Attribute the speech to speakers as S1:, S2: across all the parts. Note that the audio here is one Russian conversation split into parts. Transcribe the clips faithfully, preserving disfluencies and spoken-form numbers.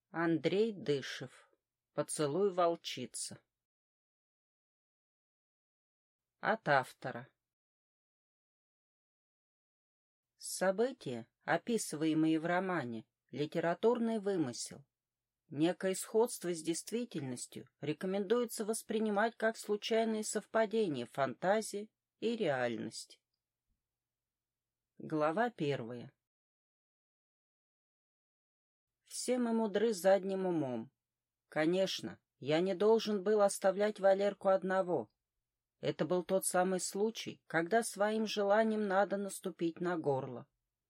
S1: Андрей Дышев. Поцелуй волчицы. От автора. События, описываемые в романе, литературный вымысел. Некое сходство с действительностью рекомендуется воспринимать как случайные совпадения фантазии и реальности. Глава первая. Все мы мудры задним умом. Конечно, я не должен был оставлять Валерку одного. Это был тот самый случай, когда своим желанием надо наступить на горло.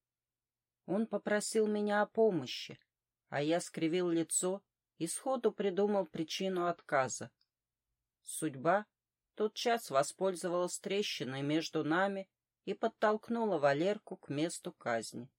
S1: Он попросил меня о помощи, а я скривил лицо и сходу придумал причину отказа. Судьба тотчас воспользовалась трещиной между нами и подтолкнула Валерку к месту казни.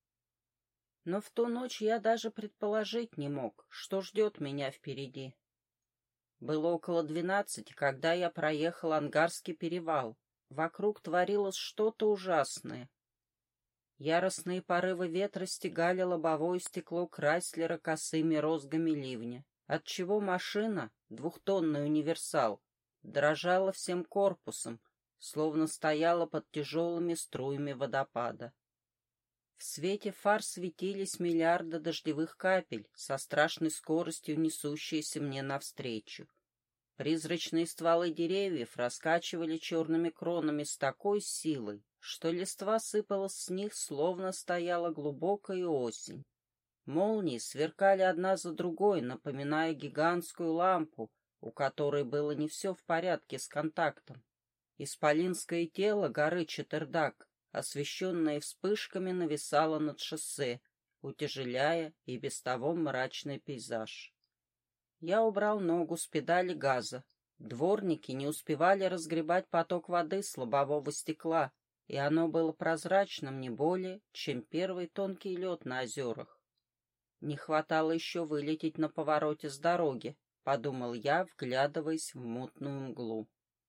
S1: Но в ту ночь я даже предположить не мог, что ждет меня впереди. Было около двенадцати, когда я проехал Ангарский перевал. Вокруг творилось что-то ужасное. Яростные порывы ветра стегали лобовое стекло Крайслера косыми розгами ливня, отчего машина, двухтонный универсал, дрожала всем корпусом, словно стояла под тяжелыми струями водопада. В свете фар светились миллиарды дождевых капель, со страшной скоростью несущиеся мне навстречу. Призрачные стволы деревьев раскачивали черными кронами с такой силой, что листва сыпалась с них, словно стояла глубокая осень. Молнии сверкали одна за другой, напоминая гигантскую лампу, у которой было не все в порядке с контактом. Исполинское тело горы Четырдак, освещенное вспышками, нависало над шоссе, утяжеляя и без того мрачный пейзаж. Я убрал ногу с педали газа. Дворники не успевали разгребать поток воды с лобового стекла, и оно было прозрачным не более, чем первый тонкий лед на озерах. Не хватало еще вылететь на повороте с дороги, подумал я, вглядываясь в мутную мглу.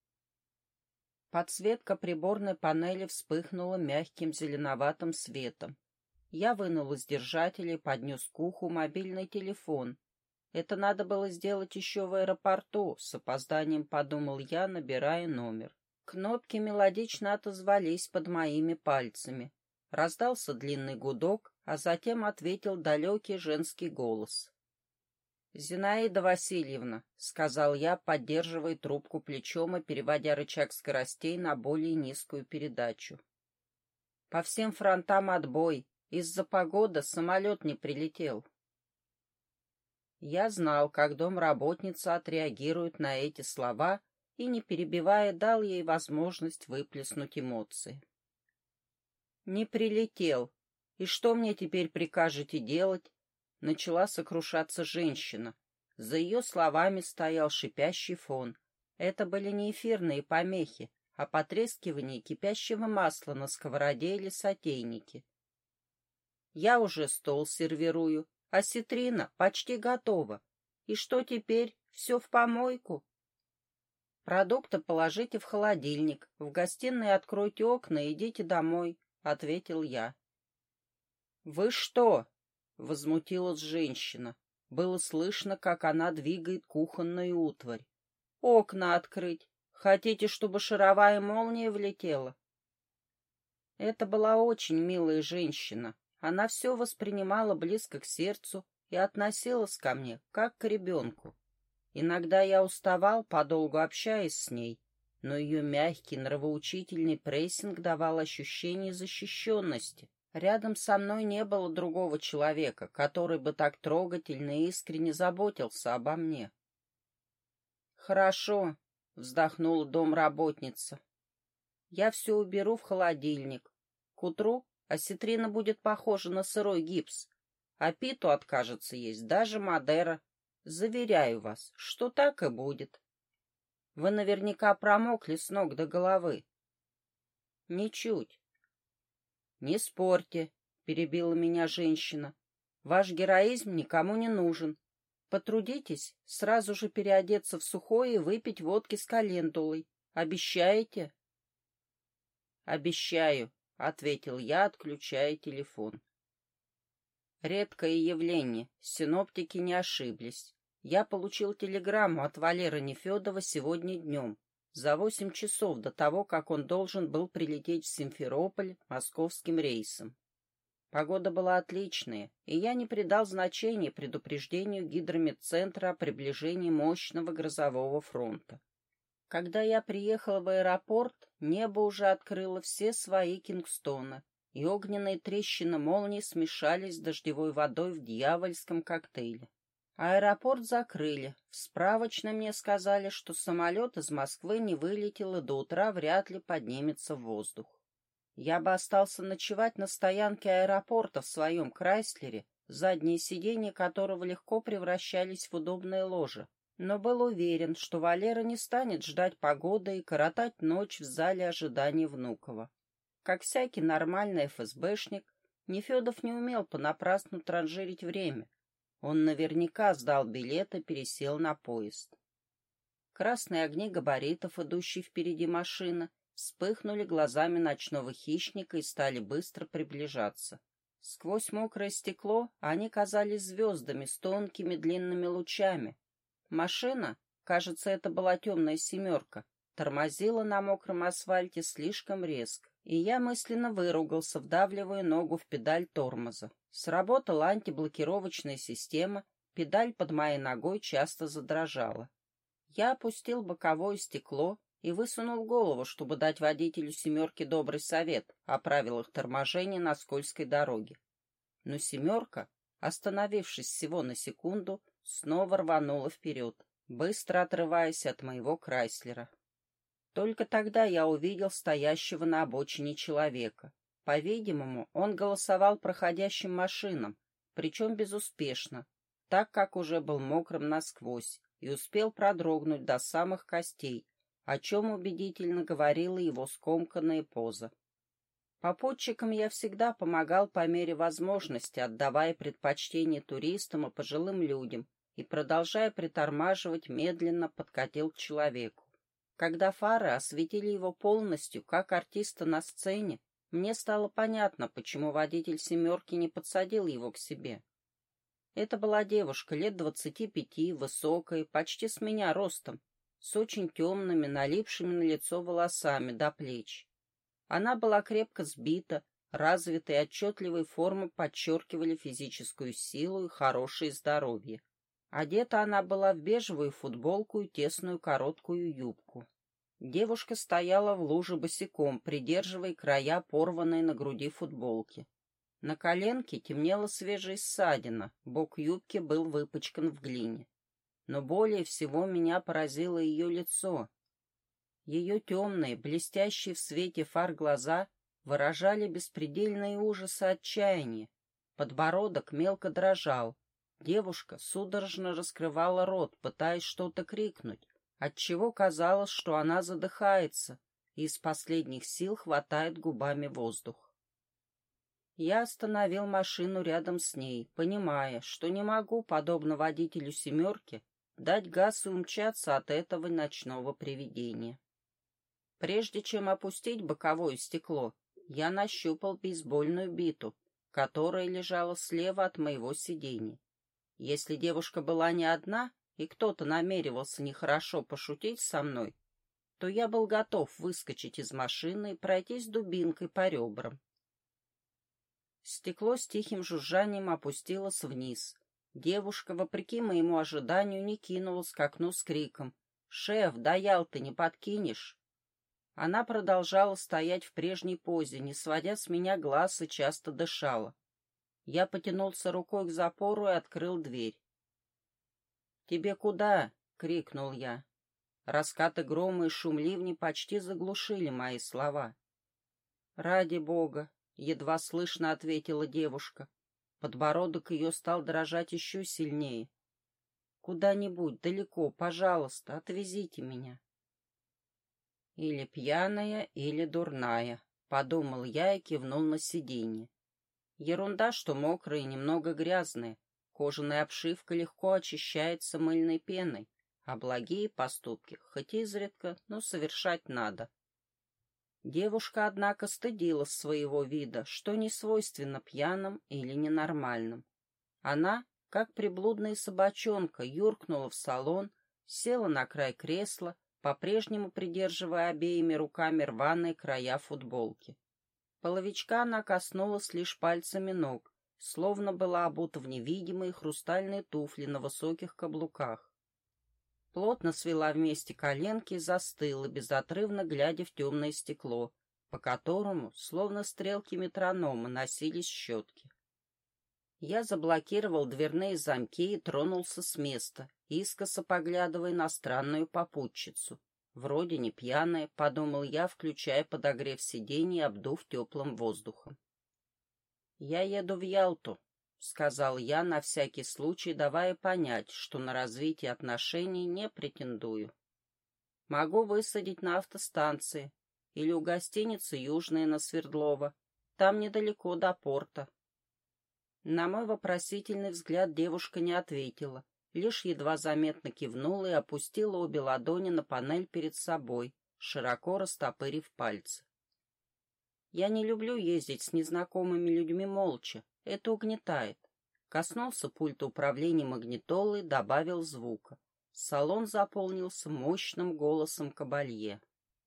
S1: Подсветка приборной панели вспыхнула мягким зеленоватым светом. Я вынул из держателя и поднес к уху мобильный телефон. Это надо было сделать еще в аэропорту, с опозданием подумал я, набирая номер. Кнопки мелодично отозвались под моими пальцами. Раздался длинный гудок, а затем ответил далекий женский голос. «Зинаида Васильевна», — сказал я, поддерживая трубку плечом и переводя рычаг скоростей на более низкую передачу. «По всем фронтам отбой. Из-за погоды самолет не прилетел». Я знал, как домработница отреагирует на эти слова, и, не перебивая, дал ей возможность выплеснуть эмоции. «Не прилетел. И что мне теперь прикажете делать?» Начала сокрушаться женщина. За ее словами стоял шипящий фон. Это были не эфирные помехи, а потрескивание кипящего масла на сковороде или сотейнике. «Я уже стол сервирую, а ситрина почти готова. И что теперь? Все в помойку?» «Продукты положите в холодильник, в гостиной откройте окна и идите домой», — ответил я. «Вы что?» — возмутилась женщина. Было слышно, как она двигает кухонную утварь. «Окна открыть. Хотите, чтобы шаровая молния влетела?» Это была очень милая женщина. Она все воспринимала близко к сердцу и относилась ко мне, как к ребенку. Иногда я уставал, подолгу общаясь с ней, но ее мягкий, нравоучительный прессинг давал ощущение защищенности. Рядом со мной не было другого человека, который бы так трогательно и искренне заботился обо мне. «Хорошо», — вздохнула домработница. «Я все уберу в холодильник. К утру осетрина будет похожа на сырой гипс, а Питу откажется есть даже Мадера. Заверяю вас, что так и будет. Вы наверняка промокли с ног до головы». «Ничуть». «Не спорьте», — перебила меня женщина. «Ваш героизм никому не нужен. Потрудитесь сразу же переодеться в сухое и выпить водки с календулой. Обещаете?» «Обещаю», — ответил я, отключая телефон. Редкое явление, синоптики не ошиблись. Я получил телеграмму от Валеры Нефедова сегодня днем, за восемь часов до того, как он должен был прилететь в Симферополь московским рейсом. Погода была отличная, и я не придал значения предупреждению гидрометцентра о приближении мощного грозового фронта. Когда я приехал в аэропорт, небо уже открыло все свои кингстоны, и огненные трещины молний смешались с дождевой водой в дьявольском коктейле. Аэропорт закрыли. В справочном мне сказали, что самолет из Москвы не вылетел и до утра вряд ли поднимется в воздух. Я бы остался ночевать на стоянке аэропорта в своем Крайслере, задние сиденья которого легко превращались в удобное ложе, но был уверен, что Валера не станет ждать погоды и коротать ночь в зале ожидания Внукова. Как всякий нормальный эф эс бэшник, Нефедов не умел понапрасну транжирить время. Он наверняка сдал билет и пересел на поезд. Красные огни габаритов, идущей впереди машины, вспыхнули глазами ночного хищника и стали быстро приближаться. Сквозь мокрое стекло они казались звездами с тонкими длинными лучами. Машина, кажется, это была темная семерка, тормозила на мокром асфальте слишком резко, и я мысленно выругался, вдавливая ногу в педаль тормоза. Сработала антиблокировочная система, педаль под моей ногой часто задрожала. Я опустил боковое стекло и высунул голову, чтобы дать водителю «семерки» добрый совет о правилах торможения на скользкой дороге. Но «семерка», остановившись всего на секунду, снова рванула вперед, быстро отрываясь от моего Крайслера. Только тогда я увидел стоящего на обочине человека. По-видимому, он голосовал проходящим машинам, причем безуспешно, так как уже был мокрым насквозь и успел продрогнуть до самых костей, о чем убедительно говорила его скомканная поза. Попутчикам я всегда помогал по мере возможности, отдавая предпочтение туристам и пожилым людям, и, продолжая притормаживать, медленно подкатил к человеку. Когда фары осветили его полностью, как артиста на сцене, мне стало понятно, почему водитель «семерки» не подсадил его к себе. Это была девушка лет двадцати пяти, высокая, почти с меня ростом, с очень темными, налипшими на лицо волосами до плеч. Она была крепко сбита, развитые отчетливые формы подчеркивали физическую силу и хорошее здоровье. Одета она была в бежевую футболку и тесную короткую юбку. Девушка стояла в луже босиком, придерживая края порванной на груди футболки. На коленке темнела свежая ссадина, бок юбки был выпачкан в глине. Но более всего меня поразило ее лицо. Ее темные, блестящие в свете фар глаза выражали беспредельный ужас и отчаяние. Подбородок мелко дрожал. Девушка судорожно раскрывала рот, пытаясь что-то крикнуть, отчего казалось, что она задыхается и из последних сил хватает губами воздух. Я остановил машину рядом с ней, понимая, что не могу, подобно водителю «семерки», дать газ и умчаться от этого ночного привидения. Прежде чем опустить боковое стекло, я нащупал бейсбольную биту, которая лежала слева от моего сиденья. Если девушка была не одна, и кто-то намеревался нехорошо пошутить со мной, то я был готов выскочить из машины и пройтись дубинкой по ребрам. Стекло с тихим жужжанием опустилось вниз. Девушка, вопреки моему ожиданию, не кинулась к окну с криком: «Шеф, даял ты не подкинешь?» Она продолжала стоять в прежней позе, не сводя с меня глаз, и часто дышала. Я потянулся рукой к запору и открыл дверь. «Тебе куда?» — крикнул я. Раскаты грома и шум ливни почти заглушили мои слова. «Ради бога!» — едва слышно ответила девушка. Подбородок ее стал дрожать еще сильнее. «Куда-нибудь далеко, пожалуйста, отвезите меня». «Или пьяная, или дурная», — подумал я и кивнул на сиденье. Ерунда, что мокрая и немного грязная. Кожаная обшивка легко очищается мыльной пеной, а благие поступки, хоть изредка, но совершать надо. Девушка, однако, стыдилась своего вида, что не свойственно пьяным или ненормальным. Она, как приблудная собачонка, юркнула в салон, села на край кресла, по-прежнему придерживая обеими руками рваные края футболки. Половичка она коснулась лишь пальцами ног, словно была обута в невидимые хрустальные туфли на высоких каблуках. Плотно свела вместе коленки и застыла, безотрывно глядя в темное стекло, по которому, словно стрелки метронома, носились щетки. Я заблокировал дверные замки и тронулся с места, искоса поглядывая на странную попутчицу. Вроде не пьяная, подумал я, включая подогрев сидений и обдув теплым воздухом. «Я еду в Ялту», — сказал я, на всякий случай давая понять, что на развитие отношений не претендую. «Могу высадить на автостанции или у гостиницы «Южная» на Свердлова. Там недалеко до порта». На мой вопросительный взгляд девушка не ответила, лишь едва заметно кивнула и опустила обе ладони на панель перед собой, широко растопырив пальцы. Я не люблю ездить с незнакомыми людьми молча, это угнетает. Коснулся пульта управления магнитолой, добавил звука. Салон заполнился мощным голосом кабалье.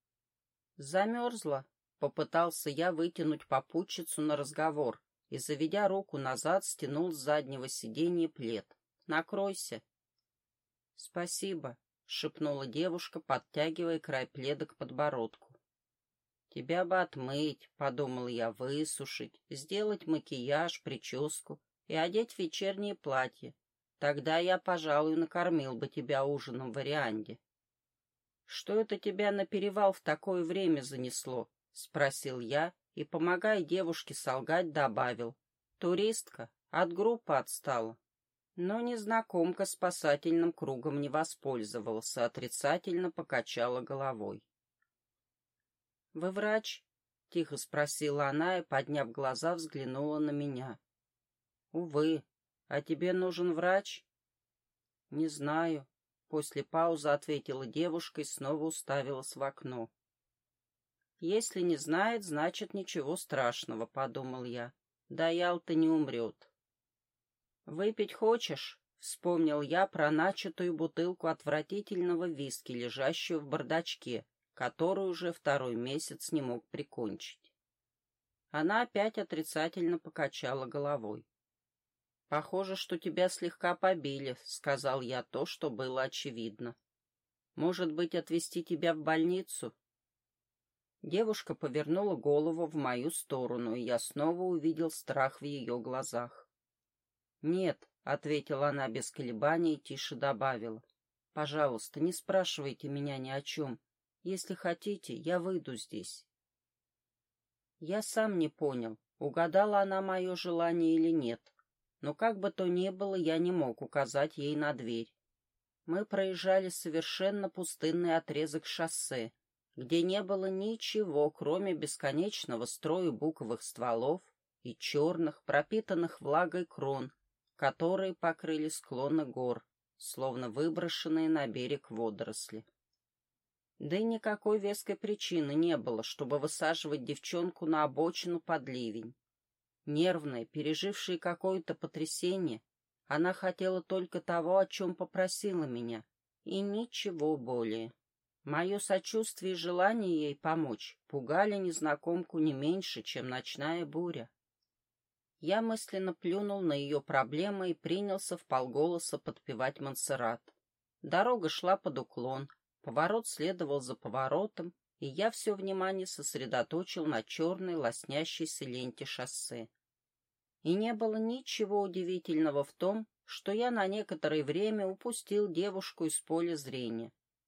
S1: «Замерзла?» — попытался я вытянуть попутчицу на разговор и, заведя руку назад, стянул с заднего сиденья плед. «Накройся». «Спасибо», — шепнула девушка, подтягивая край пледа к подбородку. «Тебя бы отмыть», — подумал я, — «высушить, сделать макияж, прическу и одеть вечернее платье. Тогда я, пожалуй, накормил бы тебя ужином в Орианде». «Что это тебя на перевал в такое время занесло?» — спросил я и, помогая девушке солгать, добавил. «Туристка, от группы отстала». Но незнакомка спасательным кругом не воспользовалась, отрицательно покачала головой. «Вы врач?» — тихо спросила она и, подняв глаза, взглянула на меня. «Увы. А тебе нужен врач?» «Не знаю», — после паузы ответила девушка и снова уставилась в окно. «Если не знает, значит, ничего страшного», — подумал я. «Да Ялта не умрет». «Выпить хочешь?» — вспомнил я про начатую бутылку отвратительного виски, лежащую в бардачке, которую уже второй месяц не мог прикончить. Она опять отрицательно покачала головой. «Похоже, что тебя слегка побили», — сказал я то, что было очевидно. «Может быть, отвезти тебя в больницу?» Девушка повернула голову в мою сторону, и я снова увидел страх в ее глазах. «Нет», — ответила она без колебаний и тише добавила. «Пожалуйста, не спрашивайте меня ни о чем. Если хотите, я выйду здесь». Я сам не понял, угадала она мое желание или нет, но как бы то ни было, я не мог указать ей на дверь. Мы проезжали совершенно пустынный отрезок шоссе, где не было ничего, кроме бесконечного строя буковых стволов и черных, пропитанных влагой крон, которые покрыли склоны гор, словно выброшенные на берег водоросли. Да и никакой веской причины не было, чтобы высаживать девчонку на обочину под ливень. Нервная, пережившая какое-то потрясение, она хотела только того, о чем попросила меня, и ничего более. Мое сочувствие и желание ей помочь пугали незнакомку не меньше, чем ночная буря. Я мысленно плюнул на ее проблемы и принялся вполголоса подпевать Монсеррат. Дорога шла под уклон, поворот следовал за поворотом, и я все внимание сосредоточил на черной лоснящейся ленте шоссе. И не было ничего удивительного в том, что я на некоторое время упустил девушку из поля зрения.